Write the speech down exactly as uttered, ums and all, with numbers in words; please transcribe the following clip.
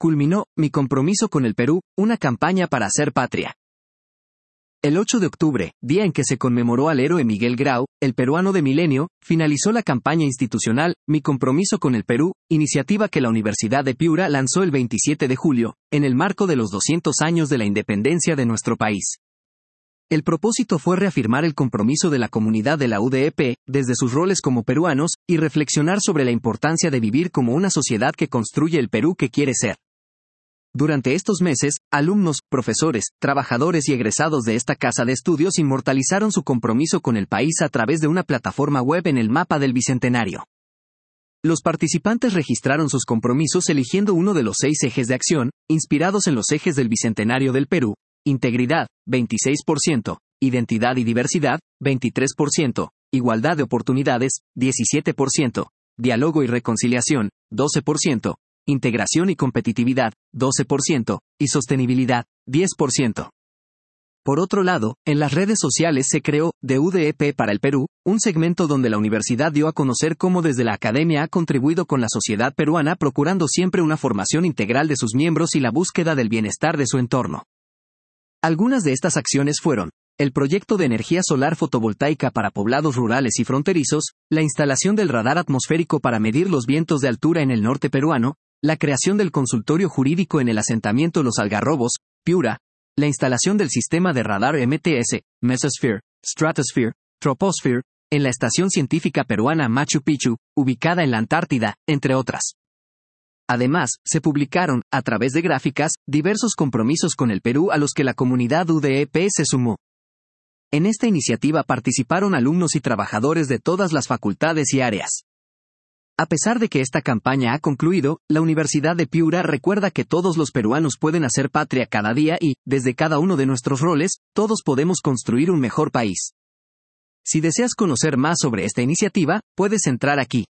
culminó Mi compromiso con el Perú, una campaña para hacer patria. El ocho de octubre, día en que se conmemoró al héroe Miguel Grau, el peruano de milenio, finalizó la campaña institucional Mi compromiso con el Perú, iniciativa que la Universidad de Piura lanzó el veintisiete de julio, en el marco de los doscientos años de la independencia de nuestro país. El propósito fue reafirmar el compromiso de la comunidad de la U D E P, desde sus roles como peruanos, y reflexionar sobre la importancia de vivir como una sociedad que construye el Perú que quiere ser. Durante estos meses, alumnos, profesores, trabajadores y egresados de esta casa de estudios inmortalizaron su compromiso con el país a través de una plataforma web en el mapa del Bicentenario. Los participantes registraron sus compromisos eligiendo uno de los seis ejes de acción, inspirados en los ejes del Bicentenario del Perú: integridad, veintiséis por ciento, identidad y diversidad, veintitrés por ciento, igualdad de oportunidades, diecisiete por ciento, diálogo y reconciliación, doce por ciento, integración y competitividad, doce por ciento, y sostenibilidad, diez por ciento. Por otro lado, en las redes sociales se creó, de U D E P para el Perú, un segmento donde la universidad dio a conocer cómo desde la academia ha contribuido con la sociedad peruana procurando siempre una formación integral de sus miembros y la búsqueda del bienestar de su entorno. Algunas de estas acciones fueron: el proyecto de energía solar fotovoltaica para poblados rurales y fronterizos, la instalación del radar atmosférico para medir los vientos de altura en el norte peruano, la creación del consultorio jurídico en el asentamiento Los Algarrobos, Piura, la instalación del sistema de radar M T S, Mesosphere, Stratosphere, Troposphere, en la estación científica peruana Machu Picchu, ubicada en la Antártida, entre otras. Además, se publicaron, a través de gráficas, diversos compromisos con el Perú a los que la comunidad U D E P se sumó. En esta iniciativa participaron alumnos y trabajadores de todas las facultades y áreas. A pesar de que esta campaña ha concluido, la Universidad de Piura recuerda que todos los peruanos pueden hacer patria cada día y, desde cada uno de nuestros roles, todos podemos construir un mejor país. Si deseas conocer más sobre esta iniciativa, puedes entrar aquí.